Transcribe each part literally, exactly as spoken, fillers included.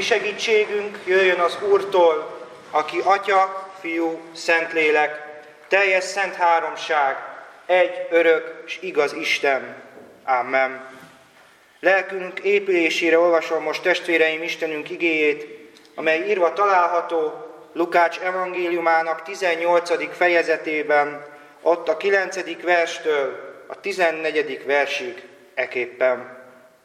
mi segítségünk jöjjön az Úrtól, aki Atya, Fiú, Szentlélek, teljes szent háromság, egy örök és igaz Isten. Amen. Lelkünk épülésére olvasom most, testvéreim, Istenünk igéjét, amely írva található Lukács evangéliumának tizennyolcadik fejezetében, ott a kilencedik verstől a tizennegyedik versig eképpen.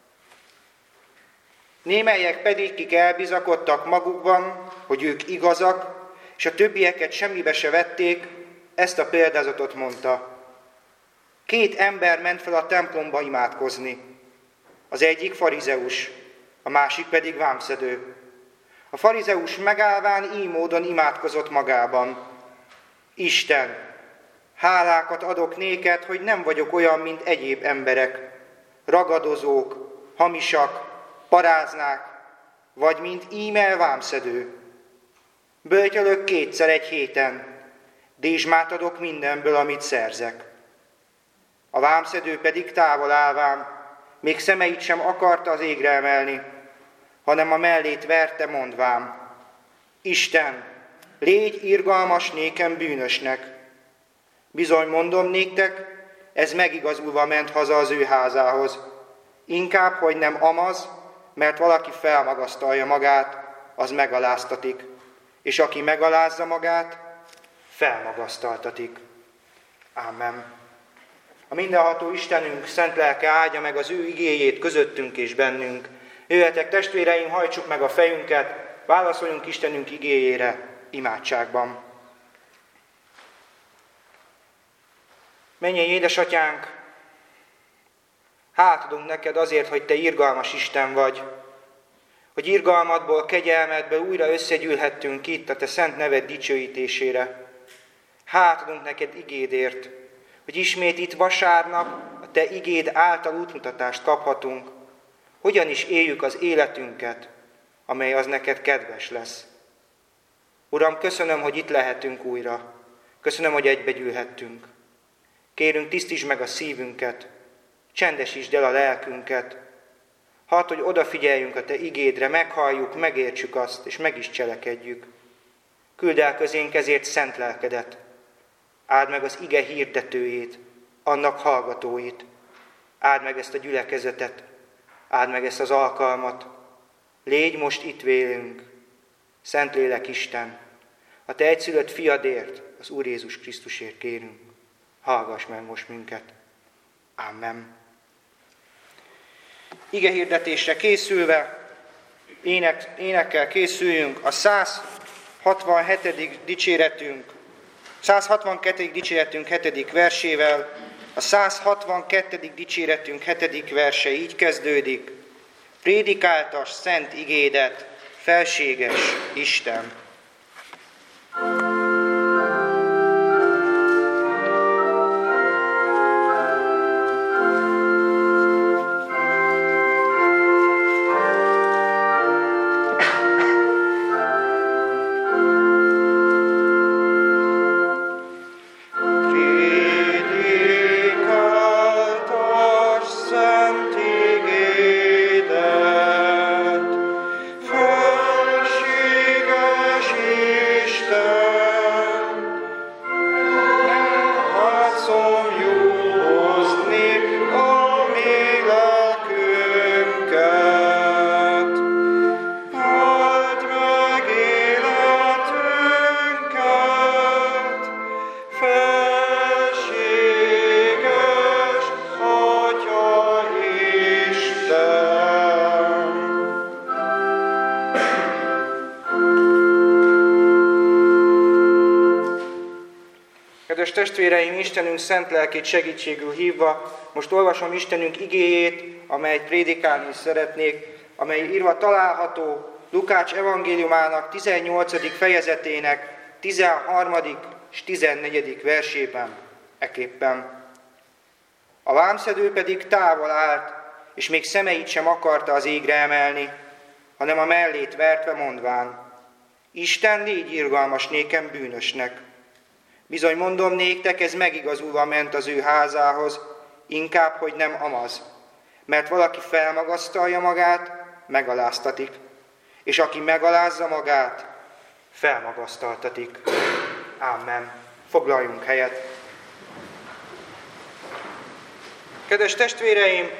Némelyek pedig, kik elbizakodtak magukban, hogy ők igazak, és a többieket semmibe se vették, ezt a példázatot mondta. Két ember ment fel a templomba imádkozni. Az egyik farizeus, a másik pedig vámszedő. A farizeus megállván így módon imádkozott magában. Isten, hálákat adok néked, hogy nem vagyok olyan, mint egyéb emberek, ragadozók, hamisak, paráznák, vagy mint íme vámszedő. Böjtölök kétszer egy héten, dézsmát adok mindenből, amit szerzek. A vámszedő pedig távol állván, még szemeit sem akarta az égre emelni, hanem a mellét verte, mondván: Isten, légy irgalmas nékem bűnösnek. Bizony mondom néktek, ez megigazulva ment haza az ő házához. Inkább, hogy nem amaz, mert valaki felmagasztalja magát, az megaláztatik, és aki megalázza magát, felmagasztaltatik. Amen. A mindenható Istenünk szent lelke áldja meg az ő igéjét közöttünk és bennünk. Jöjjetek, testvéreim, hajtsuk meg a fejünket, válaszoljunk Istenünk igéjére imádságban. Mennyei édesatyánk, hátadunk neked azért, hogy te irgalmas Isten vagy, hogy irgalmadból, kegyelmedből újra összegyűlhettünk itt a te szent neved dicsőítésére. Hátadunk neked igédért, hogy ismét itt vasárnap a te igéd által útmutatást kaphatunk, hogyan is éljük az életünket, amely az neked kedves lesz. Uram, köszönöm, hogy itt lehetünk újra. Köszönöm, hogy egybegyűlhettünk. Kérünk, tisztítsd meg a szívünket, csendesítsd el a lelkünket. Hadd, hogy odafigyeljünk a te igédre, meghalljuk, megértsük azt, és meg is cselekedjük. Küldd el közénk ezért szent lelkedet. Áld meg az ige hirdetőjét, annak hallgatóit. Áld meg ezt a gyülekezetet, áld meg ezt az alkalmat. Légy most itt vélünk, Szentlélek Isten, a te egyszülött fiadért, az Úr Jézus Krisztusért kérünk. Hallgass meg most minket. Amen. Ige hirdetésre készülve, ének, énekkel készüljünk a száz hatvanhetedik dicséretünk, száz hatvankettedik dicséretünk hetedik versével. A száz hatvankettedik dicséretünk hetedik verse így kezdődik: Prédikáltas szent igédet, felséges Isten! Kedves testvéreim, Istenünk szent lelkét segítségül hívva, most olvasom Istenünk igéjét, amelyet prédikálni szeretnék, amely írva található Lukács evangéliumának tizennyolcadik fejezetének tizenharmadik és tizennegyedik versében, eképpen. A vámszedő pedig távol állt, és még szemeit sem akarta az égre emelni, hanem a mellét vertve mondván: Isten, légy irgalmas nékem bűnösnek. Bizony mondom néktek, ez megigazulva ment az ő házához, inkább, hogy nem amaz. Mert valaki felmagasztalja magát, megaláztatik. és aki megalázza magát, felmagasztaltatik. Amen. Foglaljunk helyet. Kedves testvéreim,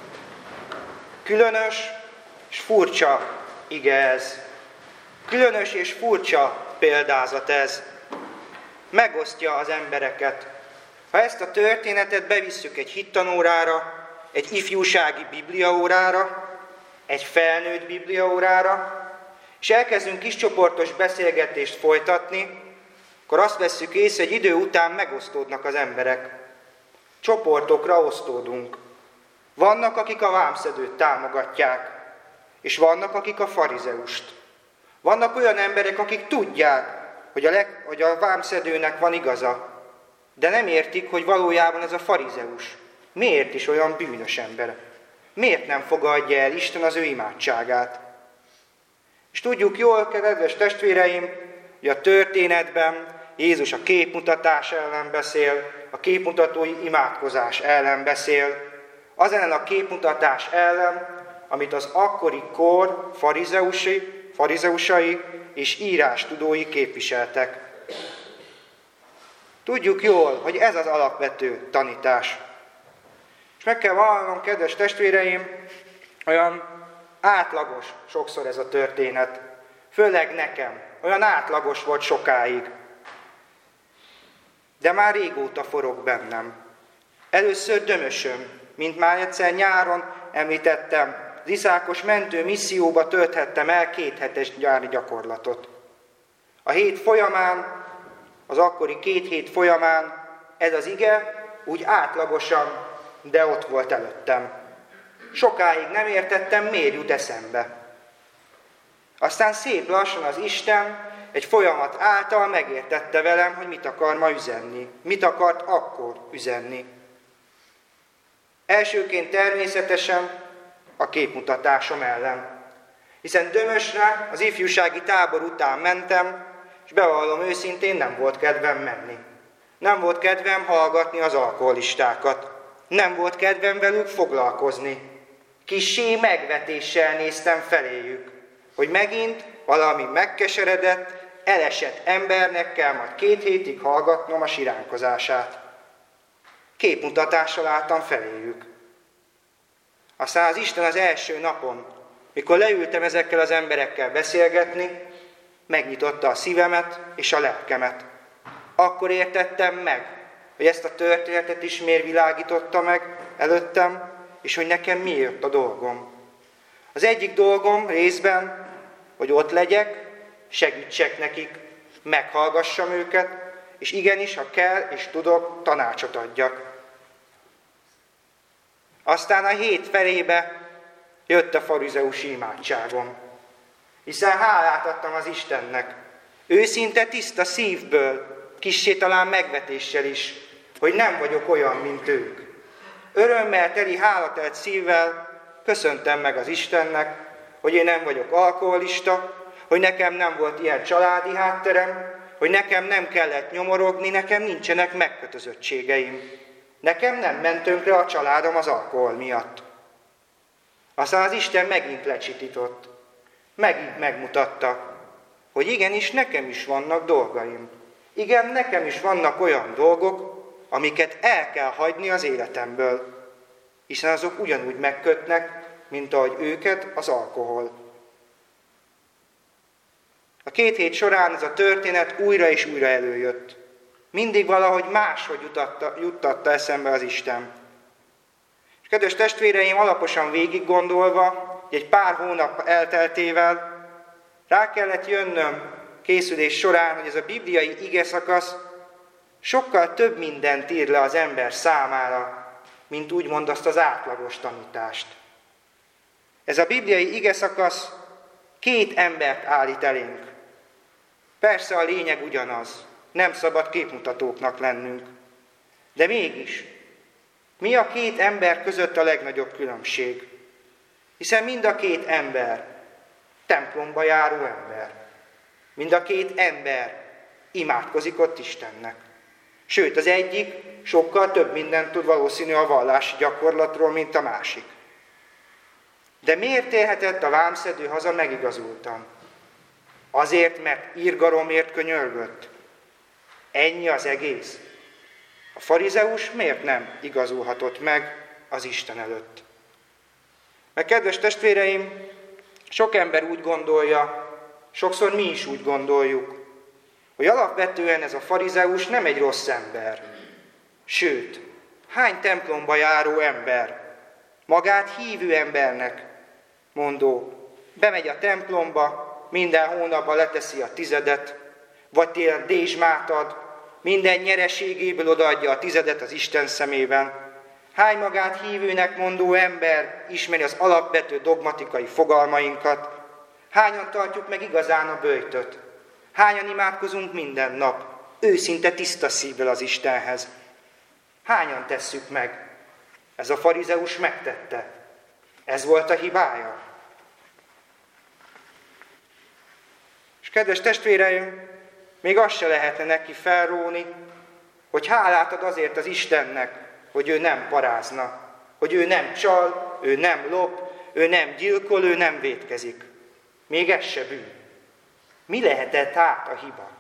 különös és furcsa ige ez. Különös és furcsa példázat ez. Megosztja az embereket. Ha ezt a történetet bevisszük egy hittanórára, egy ifjúsági bibliaórára, egy felnőtt bibliaórára, és elkezdünk kiscsoportos beszélgetést folytatni, akkor azt vesszük észre, hogy idő után megosztódnak az emberek. Csoportokra osztódunk. Vannak, akik a vámszedőt támogatják, és vannak, akik a farizeust. Vannak olyan emberek, akik tudják, hogy a, leg, hogy a vámszedőnek van igaza, de nem értik, hogy valójában ez a farizeus miért is olyan bűnös ember. Miért nem fogadja el Isten az ő imádságát? És tudjuk jól, kedves testvéreim, hogy a történetben Jézus a képmutatás ellen beszél, a képmutatói imádkozás ellen beszél, az ellen a képmutatás ellen, amit az akkori kor farizeusi, farizeusai és írástudói képviseltek. Tudjuk jól, hogy ez az alapvető tanítás. És meg kell vallanom, kedves testvéreim, olyan átlagos sokszor ez a történet. Főleg nekem. Olyan átlagos volt sokáig. De már régóta forog bennem. Először dömösöm, mint már egyszer nyáron említettem, az iszákos mentő misszióba tölthettem el két hetes nyári gyakorlatot. A hét folyamán, az akkori két hét folyamán ez az ige úgy átlagosan, de ott volt előttem. Sokáig nem értettem, miért jut eszembe. Aztán szép lassan az Isten egy folyamat által megértette velem, hogy mit akar ma üzenni. Mit akart akkor üzenni. Elsőként természetesen a képmutatásom ellen. Hiszen Dömösre az ifjúsági tábor után mentem, és bevallom őszintén, nem volt kedvem menni. Nem volt kedvem hallgatni az alkoholistákat. Nem volt kedvem velük foglalkozni. Kissé megvetéssel néztem feléjük, hogy megint valami megkeseredett, elesett embernek kell majd két hétig hallgatnom a siránkozását. Képmutatással álltam feléjük. Aztán az Isten az első napon, mikor leültem ezekkel az emberekkel beszélgetni, megnyitotta a szívemet és a lelkemet. Akkor értettem meg, hogy ezt a történetet is miért világította meg előttem, és hogy nekem miért a dolgom. Az egyik dolgom részben, hogy ott legyek, segítsek nekik, meghallgassam őket, és igenis, ha kell és tudok, tanácsot adjak. Aztán a hét felébe jött a farizeusi imádságom, hiszen hálát adtam az Istennek, őszinte tiszta szívből, kissé talán megvetéssel is, hogy nem vagyok olyan, mint ők. Örömmel teli, hálatelt szívvel köszöntem meg az Istennek, hogy én nem vagyok alkoholista, hogy nekem nem volt ilyen családi hátterem, hogy nekem nem kellett nyomorogni, nekem nincsenek megkötözöttségeim. Nekem nem ment tönkre a családom az alkohol miatt. Aztán az Isten megint lecsitított, megint megmutatta, hogy igenis nekem is vannak dolgaim. Igen, nekem is vannak olyan dolgok, amiket el kell hagyni az életemből, hiszen azok ugyanúgy megkötnek, mint ahogy őket az alkohol. A két hét során ez a történet újra és újra előjött. Mindig valahogy máshogy juttatta, juttatta eszembe az Isten. És kedves testvéreim, alaposan végig gondolva, egy pár hónap elteltével rá kellett jönnöm készülés során, hogy ez a bibliai igeszakasz sokkal több mindent ír le az ember számára, mint úgymond azt az átlagos tanítást. Ez a bibliai igeszakasz két embert állít elénk. Persze a lényeg ugyanaz, nem szabad képmutatóknak lennünk. De mégis, mi a két ember között a legnagyobb különbség? Hiszen mind a két ember templomba járó ember. Mind a két ember imádkozik ott Istennek. Sőt, az egyik sokkal több mindent tud valószínű a vallási gyakorlatról, mint a másik. De miért térhetett a vámszedő haza megigazultan? Azért, mert irgalomért könyörgött. Ennyi az egész. A farizeus miért nem igazulhatott meg az Isten előtt? Mert kedves testvéreim, sok ember úgy gondolja, sokszor mi is úgy gondoljuk, hogy alapvetően ez a farizeus nem egy rossz ember. Sőt, hány templomba járó ember, magát hívő embernek mondó, bemegy a templomba, minden hónapban leteszi a tizedet, vagy télen dézsmát ad, minden nyereségéből odaadja a tizedet az Isten szemében. Hány magát hívőnek mondó ember ismeri az alapvető dogmatikai fogalmainkat? Hányan tartjuk meg igazán a böjtöt? Hányan imádkozunk minden nap, őszinte tiszta szívvel az Istenhez? Hányan tesszük meg? Ez a farizeus megtette. Ez volt a hibája. És kedves testvéreim, még azt se lehetne neki felróni, hogy hálát ad azért az Istennek, hogy ő nem parázna, hogy ő nem csal, ő nem lop, ő nem gyilkol, ő nem vétkezik. Még ez se bűn. Mi lehetett hát a hiba?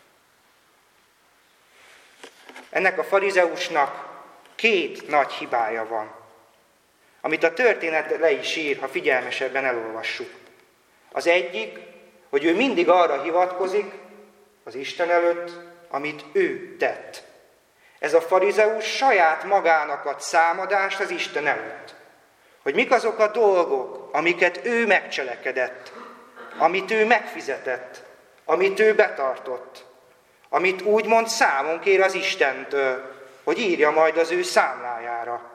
Ennek a farizeusnak két nagy hibája van, amit a történet le is ír, ha figyelmesebben elolvassuk. Az egyik, hogy ő mindig arra hivatkozik az Isten előtt, amit ő tett. Ez a farizeus saját magának ad számadást az Isten előtt. Hogy mik azok a dolgok, amiket ő megcselekedett, amit ő megfizetett, amit ő betartott, amit úgymond számon kér az Istentől, hogy írja majd az ő számlájára.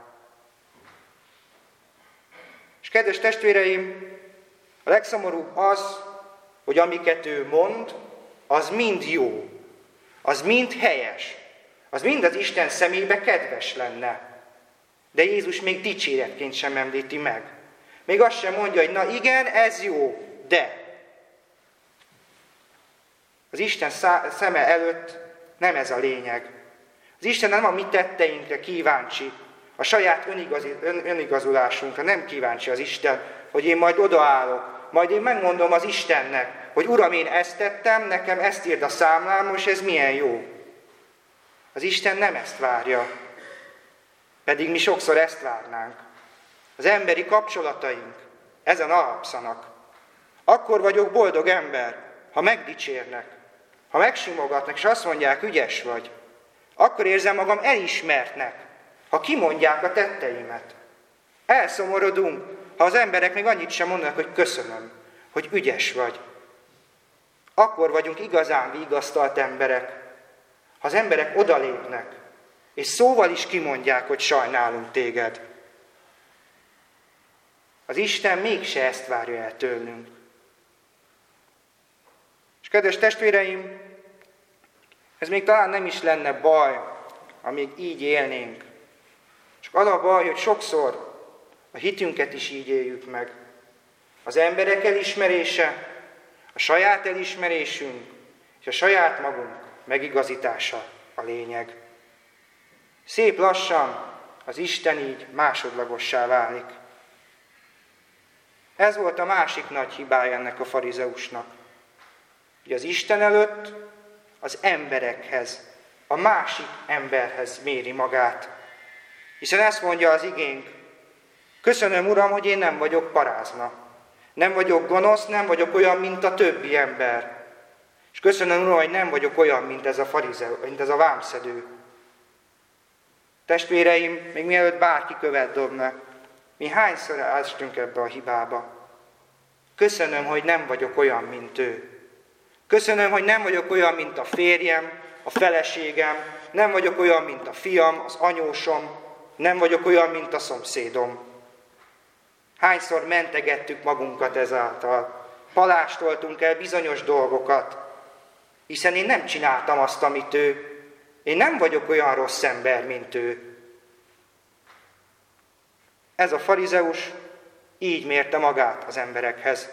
És kedves testvéreim, a legszomorúbb az, hogy amiket ő mond, az mind jó, az mind helyes, az mind az Isten szemébe kedves lenne. De Jézus még dicséretként sem említi meg. Még azt sem mondja, hogy na igen, ez jó, de. Az Isten szeme előtt nem ez a lényeg. Az Isten nem a mi tetteinkre kíváncsi, a saját önigazi, ön, önigazulásunkra nem kíváncsi az Isten, hogy én majd odaállok, majd én megmondom az Istennek, hogy Uram, én ezt tettem, nekem ezt írd a számlám, és ez milyen jó. Az Isten nem ezt várja, pedig mi sokszor ezt várnánk. Az emberi kapcsolataink ezen alapszanak. Akkor vagyok boldog ember, ha megdicsérnek, ha megsimogatnak, és azt mondják, ügyes vagy. Akkor érzem magam elismertnek, ha kimondják a tetteimet. Elszomorodunk, ha az emberek még annyit sem mondanak, hogy köszönöm, hogy ügyes vagy. Akkor vagyunk igazán vigasztalt emberek, ha az emberek odalépnek, és szóval is kimondják, hogy sajnálunk téged. Az Isten mégse ezt várja el tőlünk. És kedves testvéreim, ez még talán nem is lenne baj, amíg így élnénk. Csak az a baj, hogy sokszor a hitünket is így éljük meg. Az emberek elismerése, a saját elismerésünk és a saját magunk megigazítása a lényeg. Szép lassan az Isten így másodlagossá válik. Ez volt a másik nagy hibája ennek a farizeusnak. Hogy az Isten előtt az emberekhez, a másik emberhez méri magát. Hiszen ezt mondja az igénk, köszönöm, Uram, hogy én nem vagyok parázna. Nem vagyok gonosz, nem vagyok olyan, mint a többi ember. És köszönöm, Uram, hogy nem vagyok olyan, mint ez a farizeus, mint ez a vámszedő. Testvéreim, még mielőtt bárki követ dobna, mi hányszor áztunk ebbe a hibába. Köszönöm, hogy nem vagyok olyan, mint ő. Köszönöm, hogy nem vagyok olyan, mint a férjem, a feleségem, nem vagyok olyan, mint a fiam, az anyósom, nem vagyok olyan, mint a szomszédom. Hányszor mentegettük magunkat ezáltal, palástoltunk el bizonyos dolgokat, hiszen én nem csináltam azt, amit ő. Én nem vagyok olyan rossz ember, mint ő. Ez a farizeus így mérte magát az emberekhez.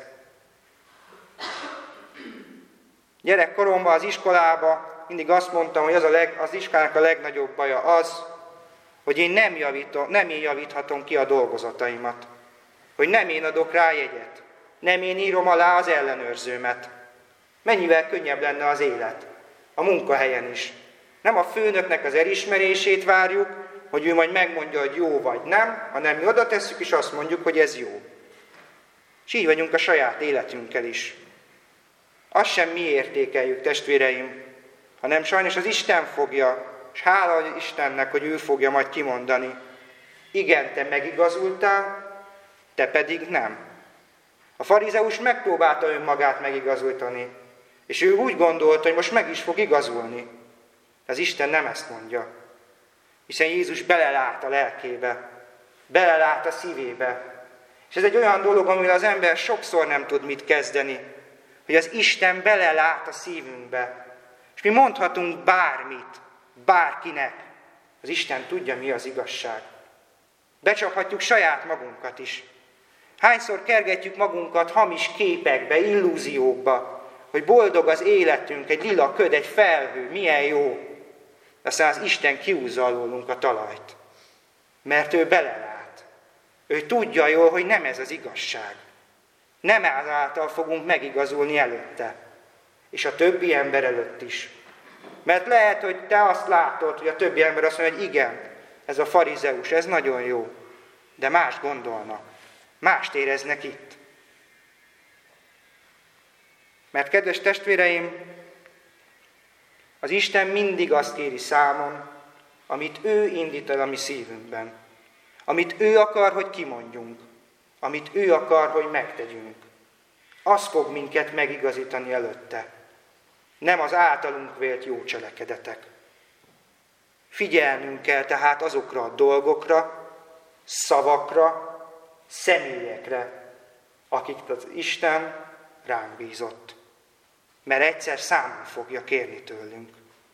Gyerekkoromban az iskolába mindig azt mondtam, hogy az, a leg, az iskolának a legnagyobb baja az, hogy én nem, javítom, nem én javíthatom ki a dolgozataimat. hogy nem én adok rá jegyet, nem én írom alá az ellenőrzőmet. Mennyivel könnyebb lenne az élet, a munkahelyen is. Nem a főnöknek az elismerését várjuk, hogy ő majd megmondja, hogy jó vagy nem, hanem mi oda tesszük, és azt mondjuk, hogy ez jó. És így vagyunk a saját életünkkel is. Azt sem mi értékeljük, testvéreim, hanem sajnos az Isten fogja, és hála Istennek, hogy ő fogja majd kimondani. Igen, te megigazultál, te pedig nem. A farizeus megpróbálta önmagát megigazoltani, és ő úgy gondolta, hogy most meg is fog igazulni. De az Isten nem ezt mondja, hiszen Jézus belelát a lelkébe, belelát a szívébe. És ez egy olyan dolog, amivel az ember sokszor nem tud mit kezdeni, hogy az Isten belelát a szívünkbe. És mi mondhatunk bármit, bárkinek. Az Isten tudja, mi az igazság. Becsaphatjuk saját magunkat is. Hányszor kergetjük magunkat hamis képekbe, illúziókba, hogy boldog az életünk, egy lila köd, egy felhő, milyen jó. Aztán az Isten kiúzza alólunk a talajt. Mert ő belelát. Ő tudja jól, hogy nem ez az igazság. Nem ezáltal fogunk megigazulni előtte. És a többi ember előtt is. Mert lehet, hogy te azt látod, hogy a többi ember azt mondja, hogy igen, ez a farizeus, ez nagyon jó. De más gondolnak. Mást éreznek itt. Mert kedves testvéreim, az Isten mindig azt kéri számon, amit ő indít el a mi szívünkben. Amit ő akar, hogy kimondjunk. Amit ő akar, hogy megtegyünk. Az fog minket megigazítani előtte. Nem az általunk vélt jó cselekedetek. Figyelnünk kell tehát azokra a dolgokra, szavakra, személyekre, akiket az Isten ránk bízott. Mert egyszer számon fogja kérni tőlünk.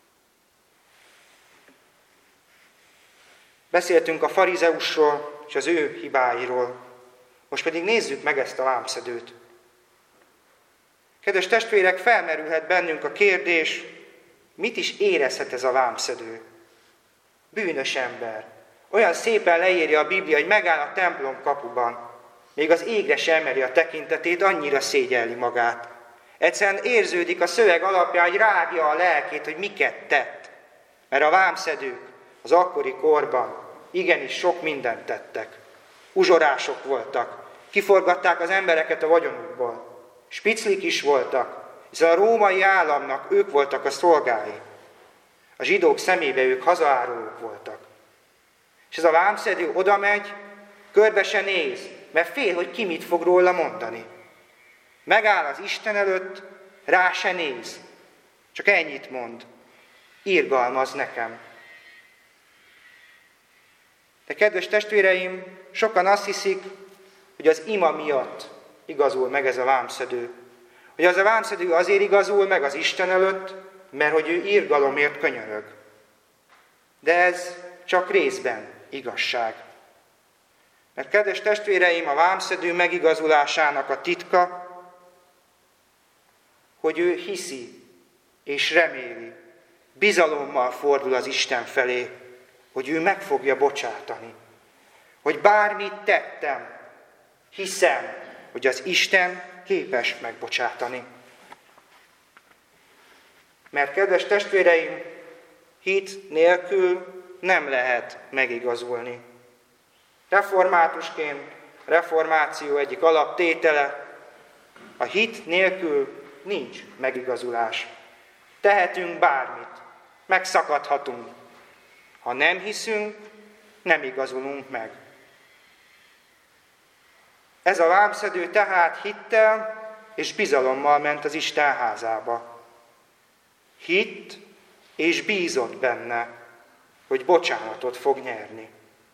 Beszéltünk a farizeusról és az ő hibáiról. Most pedig nézzük meg ezt a vámszedőt. Kedves testvérek, felmerülhet bennünk a kérdés, mit is érezhet ez a vámszedő? Bűnös ember. Olyan szépen leírja a Biblia, hogy megáll a templom kapuban. Még az égre sem emeli a tekintetét, annyira szégyelli magát. Egyszerűen érződik a szöveg alapján, hogy rágja a lelkét, hogy miket tett. Mert a vámszedők az akkori korban igenis sok mindent tettek. Uzsorások voltak, kiforgatták az embereket a vagyonukból. Spiclik is voltak, hiszen a római államnak ők voltak a szolgái. A zsidók szemébe ők hazaárulók voltak. És ez a vámszedő oda megy, körbe se néz, mert fél, hogy ki mit fog róla mondani. Megáll az Isten előtt, rá se néz. Csak ennyit mond. Irgalmaz nekem. De kedves testvéreim, sokan azt hiszik, hogy az ima miatt igazul meg ez a vámszedő. Hogy az a vámszedő azért igazul meg az Isten előtt, mert hogy ő irgalomért könyörög. De ez csak részben igazság. Mert kedves testvéreim, a vámszedő megigazulásának a titka, hogy ő hiszi és reméli, bizalommal fordul az Isten felé, hogy ő meg fogja bocsátani. Hogy bármit tettem, hiszem, hogy az Isten képes megbocsátani. Mert kedves testvéreim, hit nélkül nem lehet megigazulni. Reformátusként, reformáció egyik alaptétele, a hit nélkül nincs megigazulás. Tehetünk bármit, megszakadhatunk. Ha nem hiszünk, nem igazulunk meg. Ez a vámszedő tehát hittel és bizalommal ment az Isten házába. Hitt és bízott benne, hogy bocsánatot fog nyerni.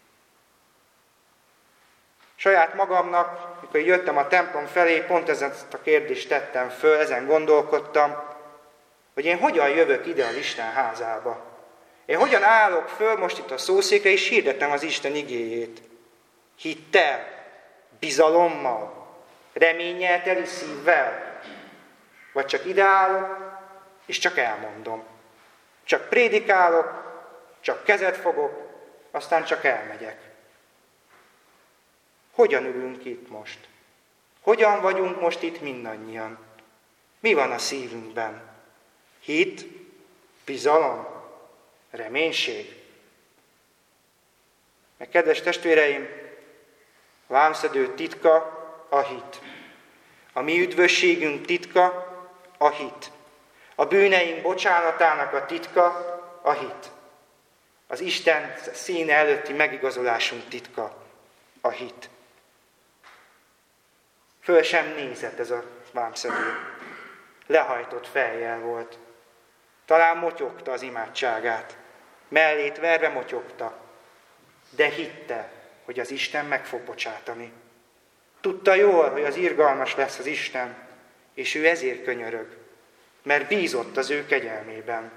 Saját magamnak, mikor jöttem a templom felé, pont ezt a kérdést tettem föl, ezen gondolkodtam, hogy én hogyan jövök ide az Isten házába. Én hogyan állok föl most itt a szószékre, és hirdetem az Isten igéjét. Hittel, bizalommal, reménnyel teli szívvel, vagy csak ideállok, és csak elmondom. Csak prédikálok, csak kezet fogok, aztán csak elmegyek. hogyan ülünk itt most? Hogyan vagyunk most itt mindannyian? Mi van a szívünkben? Hit, bizalom, reménység? Meg kedves testvéreim, a vámszedő titka a hit. A mi üdvösségünk titka a hit. A bűneink bocsánatának a titka a hit. Az Isten színe előtti megigazolásunk titka a hit. Föl sem nézett ez a vámszedő. Lehajtott fejjel volt. Talán motyogta az imádságát. Mellét verve motyogta. De hitte, hogy az Isten meg fog bocsátani. Tudta jól, hogy az irgalmas lesz az Isten, és ő ezért könyörög, mert bízott az ő kegyelmében.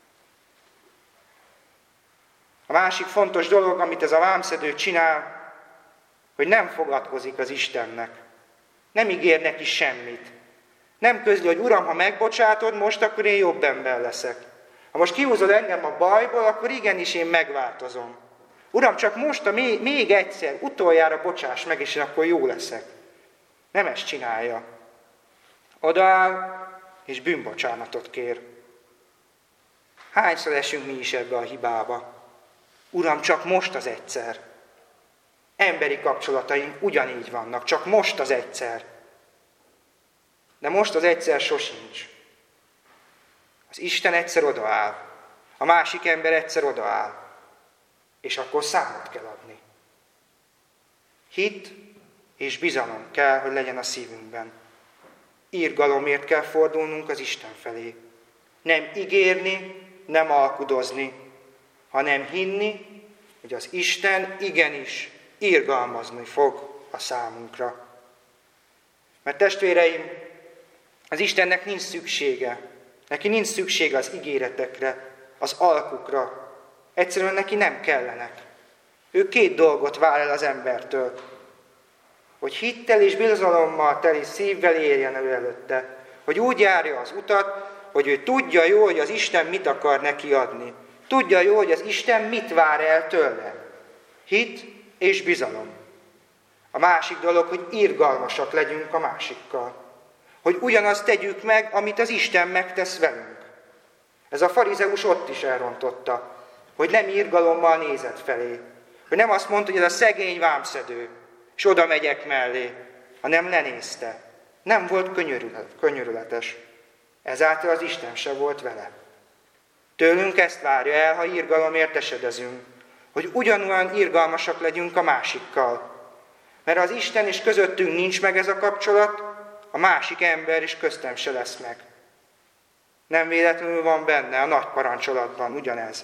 A másik fontos dolog, amit ez a vámszedő csinál, hogy nem fogadkozik az Istennek. Nem ígér neki semmit. Nem közli, hogy Uram, ha megbocsátod, most akkor én jobb ember leszek. Ha most kihúzod engem a bajból, akkor igenis én megváltozom. Uram, csak most a még, még egyszer, utoljára bocsáss meg, és én akkor jó leszek. Nem ezt csinálja. Odaáll, és bűnbocsánatot kér. Hányszor esünk mi is ebbe a hibába? Uram, csak most az egyszer. Emberi kapcsolataink ugyanígy vannak, csak most az egyszer. De most az egyszer sosincs. Az Isten egyszer odaáll, a másik ember egyszer odaáll, és akkor számot kell adni. Hit és bizalom kell, hogy legyen a szívünkben. Irgalomért kell fordulnunk az Isten felé. Nem ígérni, nem alkudozni, hanem hinni, hogy az Isten igenis irgalmazni fog a számunkra. Mert testvéreim, az Istennek nincs szüksége. Neki nincs szüksége az ígéretekre, az alkukra. Egyszerűen neki nem kellenek. Ő két dolgot vár el az embertől. Hogy hittel és bizalommal teli szívvel érjen elő előtte. Hogy úgy járja az utat, hogy ő tudja jól, hogy az Isten mit akar neki adni. Tudja jól, hogy az Isten mit vár el tőle. Hit és bizalom. A másik dolog, hogy irgalmasak legyünk a másikkal. Hogy ugyanazt tegyük meg, amit az Isten megtesz velünk. Ez a farizeus ott is elrontotta, hogy nem irgalommal nézett felé. Hogy nem azt mondta, hogy ez a szegény vámszedő, és oda megyek mellé, hanem lenézte. Nem volt könyörületes. Ezáltal az Isten se volt vele. Tőlünk ezt várja el, ha irgalomért esedezünk, hogy ugyanolyan irgalmasak legyünk a másikkal. Mert az Isten és közöttünk nincs meg ez a kapcsolat, a másik ember is köztem se lesz meg. Nem véletlenül van benne a nagy parancsolatban ugyanez.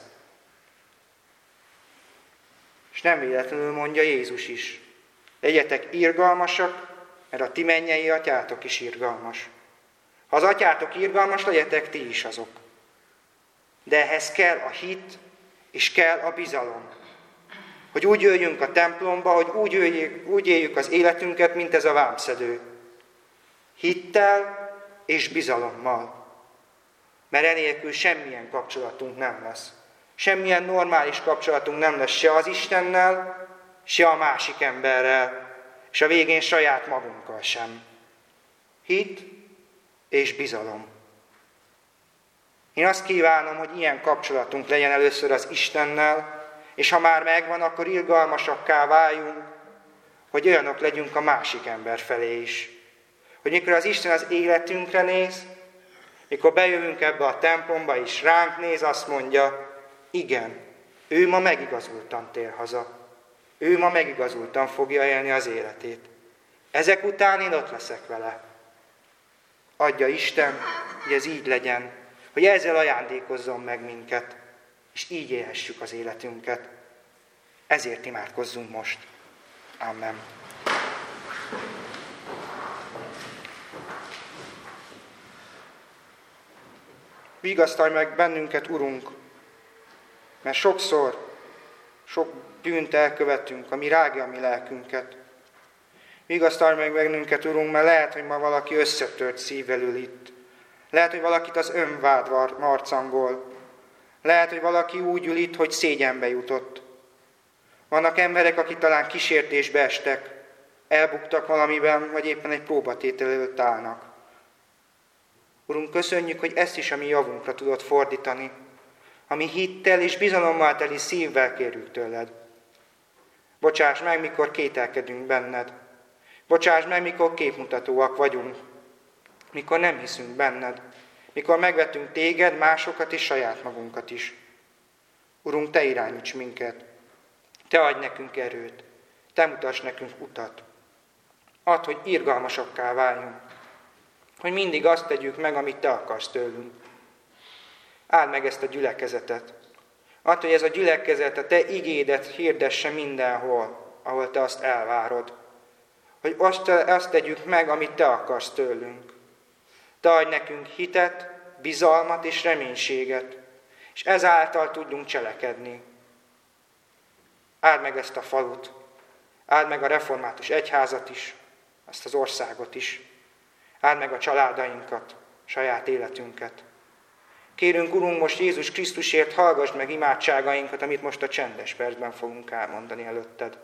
És nem véletlenül mondja Jézus is. Legyetek irgalmasak, mert a ti mennyei atyátok is irgalmas. Ha az atyátok irgalmas, legyetek ti is azok. De ehhez kell a hit, és kell a bizalom. Hogy úgy jöjjünk a templomba, hogy úgy éljük, úgy éljük az életünket, mint ez a vámszedő. Hittel és bizalommal. Mert enélkül semmilyen kapcsolatunk nem lesz. Semmilyen normális kapcsolatunk nem lesz se az Istennel, se a másik emberrel, és a végén saját magunkkal sem. Hit és bizalom. Én azt kívánom, hogy ilyen kapcsolatunk legyen először az Istennel, és ha már megvan, akkor irgalmasakká váljunk, hogy olyanok legyünk a másik ember felé is. Hogy mikor az Isten az életünkre néz, mikor bejövünk ebbe a templomba és ránk néz, azt mondja, igen, ő ma megigazultan tér haza. Ő ma megigazultan fogja élni az életét. Ezek után én ott leszek vele. Adja Isten, hogy ez így legyen, hogy ezzel ajándékozzon meg minket, és így élhessük az életünket. Ezért imádkozzunk most. Amen. Vigasztalj meg bennünket, Urunk, mert sokszor sok bűnt elkövetünk, ami rágja a mi lelkünket. Vigasztalj meg bennünket, Urunk, mert lehet, hogy ma valaki összetört szívvel ül itt. Lehet, hogy valakit az önvád marcangol. Lehet, hogy valaki úgy ül itt, hogy szégyenbe jutott. Vannak emberek, akik talán kísértésbe estek, elbuktak valamiben, vagy éppen egy próbatétel előtt állnak. Urunk, köszönjük, hogy ezt is a mi javunkra tudod fordítani, ami hittel és bizalommal teli szívvel kérjük tőled. Bocsáss meg, mikor kételkedünk benned. Bocsáss meg, mikor képmutatóak vagyunk, mikor nem hiszünk benned, mikor megvetünk téged, másokat és saját magunkat is. Urunk, te irányíts minket, te adj nekünk erőt, te mutass nekünk utat. Add, hogy irgalmasakká váljunk, hogy mindig azt tegyük meg, amit te akarsz tőlünk. Áld meg ezt a gyülekezetet. Add, hogy ez a gyülekezet a te igédet hirdesse mindenhol, ahol te azt elvárod. Hogy azt, azt tegyük meg, amit te akarsz tőlünk. Te adj nekünk hitet, bizalmat és reménységet, és ezáltal tudjunk cselekedni. Áld meg ezt a falut, áld meg a református egyházat is, ezt az országot is. Áld meg a családainkat, saját életünket. Kérünk, Urunk, most Jézus Krisztusért hallgass meg imádságainkat, amit most a csendes percben fogunk elmondani előtted.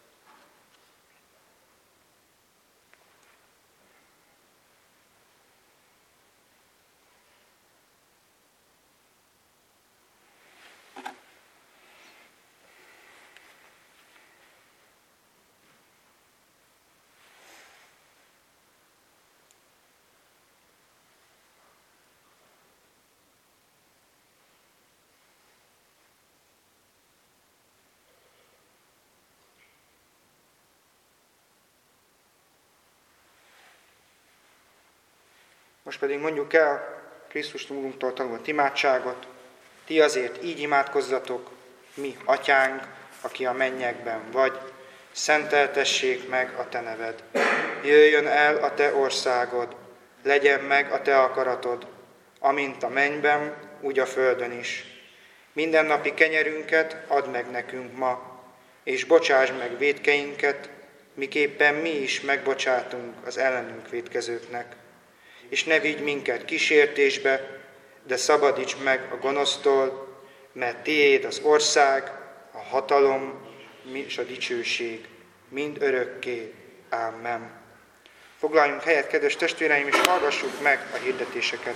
Most pedig mondjuk el Krisztus Úrunktól tanult imádságot. Ti azért így imádkozzatok, mi, Atyánk, aki a mennyekben vagy, szenteltessék meg a te neved. Jöjjön el a te országod, legyen meg a te akaratod, amint a mennyben, úgy a földön is. Mindennapi kenyerünket add meg nekünk ma, és bocsáss meg vétkeinket, miképpen mi is megbocsátunk az ellenünk vétkezőknek. És ne vigy minket kísértésbe, de szabadíts meg a gonosztól, mert tiéd az ország, a hatalom és a dicsőség, mind örökké. Amen. Foglaljunk helyet, kedves testvéreim, és hallgassuk meg a hirdetéseket.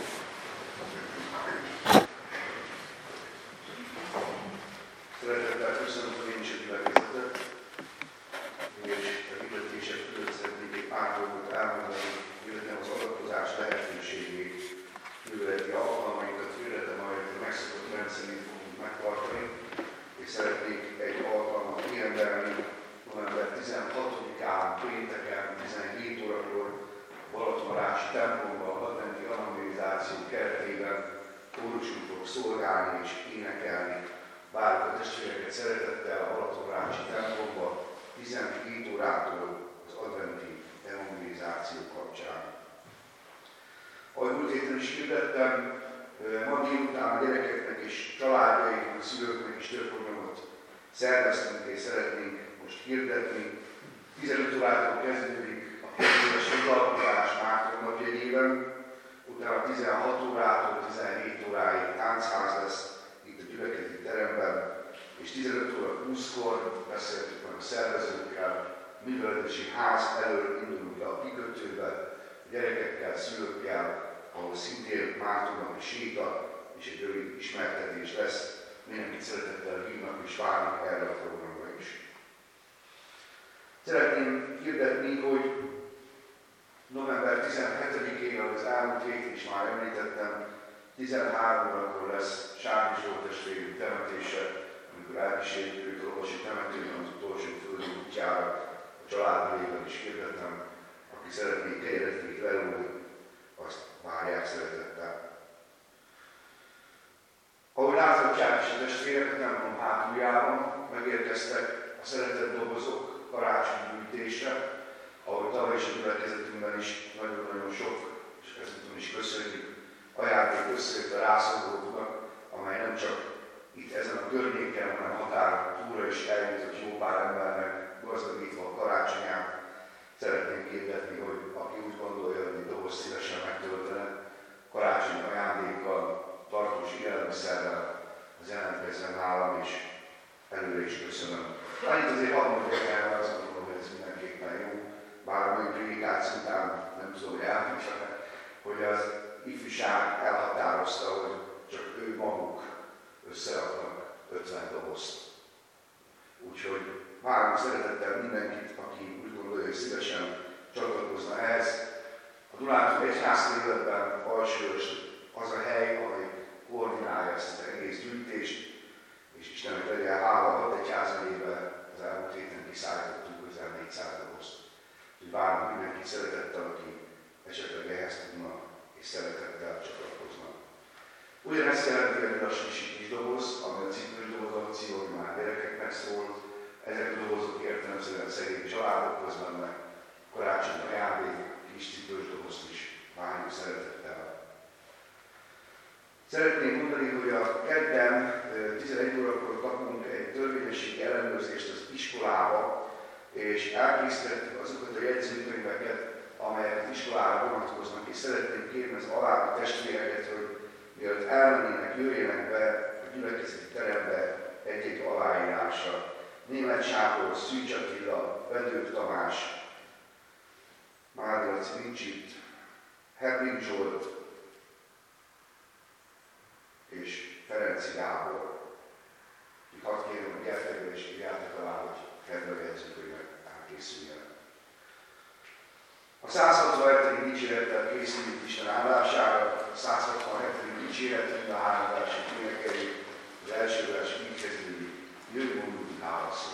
Szeretettel köszönöm, hogy én is a gyülekezetet, és a hirdetések között szeretnék egy pár dolgot elmondani, illetve az adatkozás lehetőségét, műveleti alkalmainkat hirdetem, amelyet megszokott rendszerint fogunk megtartani, és szeretnék egy alkalmat kirendelni november tizenhatodikán, pénteken, tizenhét órakor Balatonrási templomban a adventi evangelizáció keretében kórusunk fog szolgálni és énekelni. Várjuk a testvéreket szeretettel a Balatonrási templomba tizenhét órától az adventi evangelizáció kapcsán. Ahogy múlt héten is hirdettem, ma délután a gyerekeknek és családjaiknak, a szülőknek is több programot szerveztünk és szeretnénk most hirdetni. tizenöt órától kezdődik a kétéves foglalkozás Márton napjegyében, utána tizenhat órától tizenhét óráig táncház lesz itt a gyülekezeti teremben, és tizenöt óra húszkor beszéltük meg a szervezőkkel, művelődési ház elől indulunk le a kikötőbe, a gyerekekkel, szülőkkel, ahol szintén Mártonnapi séta és egy rövid ismertetés lesz. Mindenkit szeretettel hívnak és várnak erre a programra is. Szeretném hirdetni, hogy november tizenhetedikén, ahogy az elmúlt héten is már említettem, tizenhárom órakor lesz Sármi Zsolt testvérünk temetése, amikor elkísérjük őt orvosi temetőn az utolsó földi útjára, a családban is hirdettem, aki szeretné kegyeletét lelúni, azt várják szeretettel. Ahogy láthatják is a testvérek, nem mondom hátuljában, megérkeztek a szeretett dobozok karácsonygyűjtésre, ahogy tavaly is a gyülekezetünkben is nagyon-nagyon sok, és ezúton is köszönjük, ajándék összejött a rászorulóknak, amely nem csak itt ezen a környéken, hanem határ túlra is eljutott jó pár embernek, gazdagítva a karácsonyát. Szeretnénk hirdetni, hogy aki úgy gondolja, hogy egy doboz szívesen megtöltene, karácsonyi ajándékkal, tartós élelmiszerrel, az jelentkezzen nálam, és előre is köszönöm. Annyit azért hadd mondjak el, mert azt gondolom, hogy ez mindenképpen jó. bármely prédikáció után nem tudom, hogy elmondják, hogy az ifjúság elhatározta, hogy csak ő maguk összeraknak ötven dobozt. Úgyhogy várunk szeretettel mindenkit, aki úgy gondolja, hogy szívesen csatlakozna ehhez. A Dunántúl egyházkerületben Alsóörs az a hely, amely koordinálja ezt az egész gyűjtést, és Istennek legyen hála, hat egyházmegyében az elmúlt héten kiszállítottunk közel négyszáz dobozt. Úgyhogy várunk mindenkit szeretettel, aki esetleg ehhez tudna és szeretettel csatlakozna. Ugyanezt jelenti a nyilasíti doboz, ami a cipős doboz akció, ami már gyerekeknek szólt. Ezek a dobozok értelemszerűen szegény családokhoz mennek, karácsonyi ajándék, kis cipős dobozt is várjuk szeretettel. Szeretném mondani, hogy a kedden tizenegy órakor kapunk egy törvényességi ellenőrzést az iskolába, és elkészítettük azokat a jegyzőkönyveket, amelyek az iskolára vonatkoznak, és szeretném kérni az alábbi testvéreket, hogy mielőtt elmennének, jöjjenek be a gyülekezeti terembe egy-egy aláírásra. Németh Sándor, Szűcs Attila, Vedők Tamás, Mária Cvincsit, Herling Zsolt és Ferenci Gábor. Így hadd kérem, hogy gyertek be és írjátok alá, hogy kedve a jegyzőkönyvek elkészüljenek. A száz hatvanhetedik dicsérettel készüljük Isten áldására, a száz hatvanhetedik dicséret mind a három verset énekeljük, az első vers így kezdődik, jöjj mondjuk hálaszol.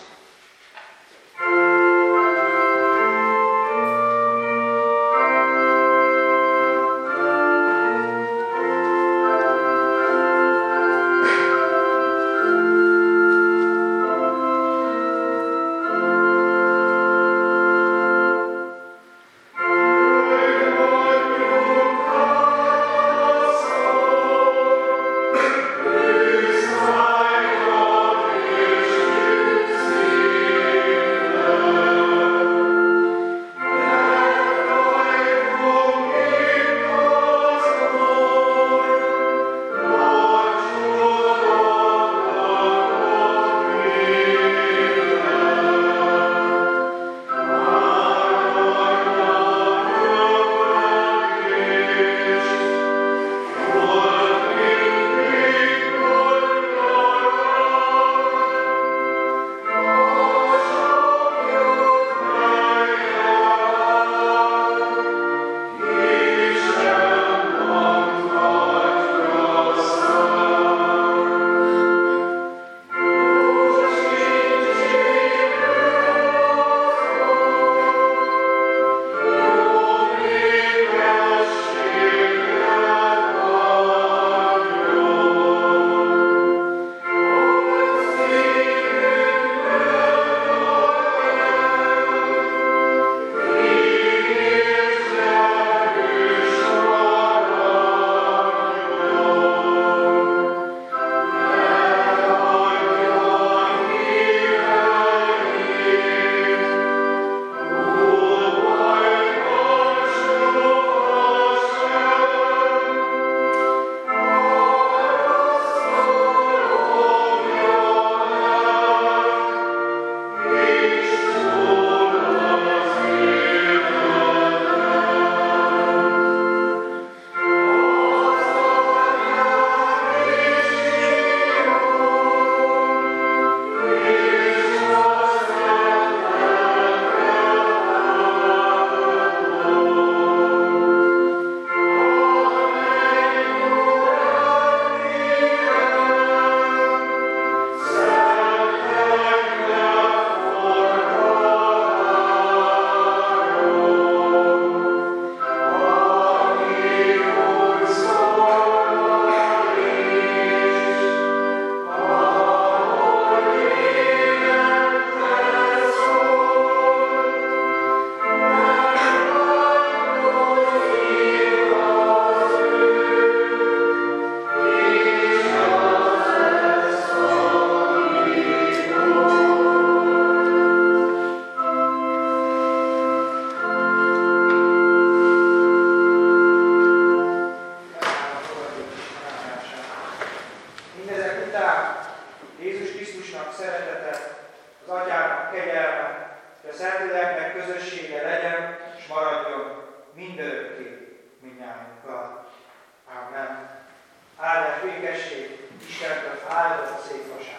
hogy a Szentléleknek közössége legyen, és maradjon mindörökké mindnyájunkkal. Amen. Áldás békesség, Istentől áldott a szép vasárnap.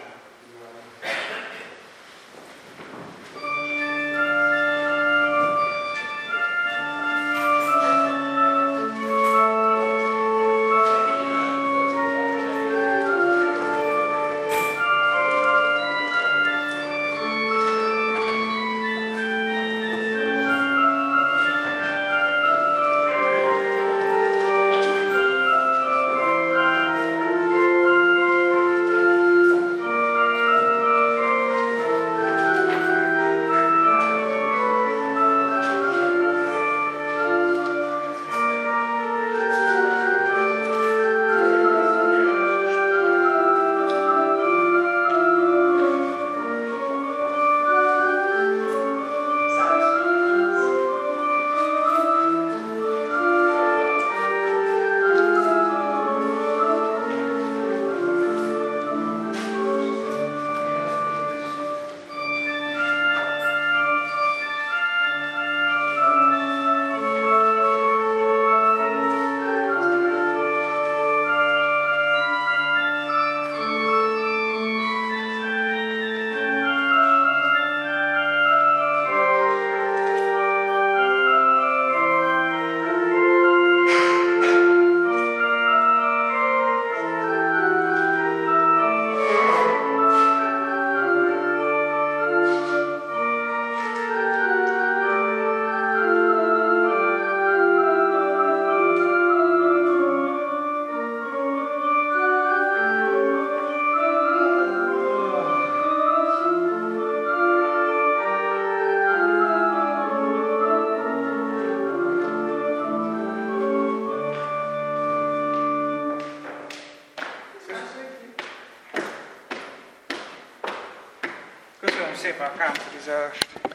Köszönöm szépen a kámforizást!